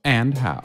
and how.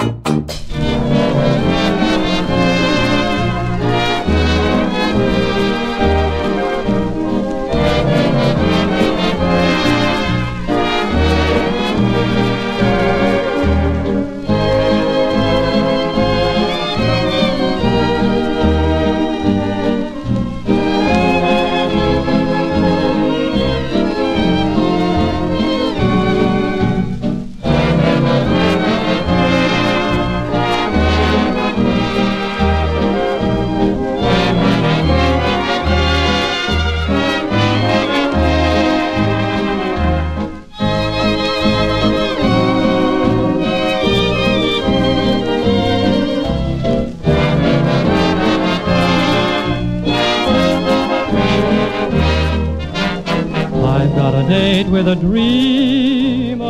I've got a date with a dream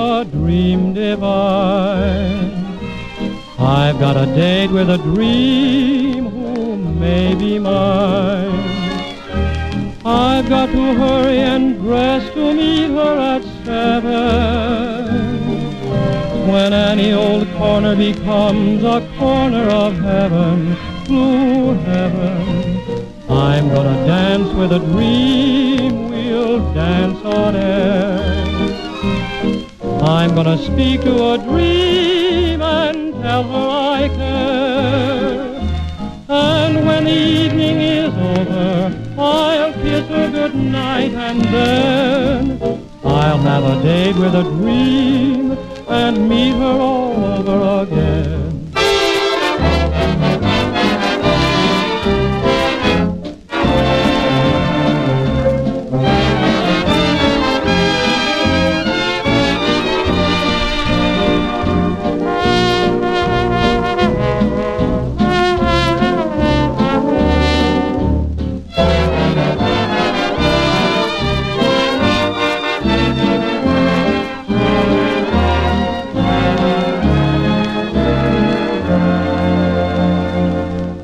divine. I've got a date with a dream who may be mine. I've got to hurry and dress to meet her at 7. When any old corner becomes a corner of heaven, blue heaven, I'm gonna dance with a dream, we'll dance on air. I'm gonna speak to a dream and tell her I care. And when the evening is over, I'll kiss her goodnight, and then I'll have a date with a dream and meet her all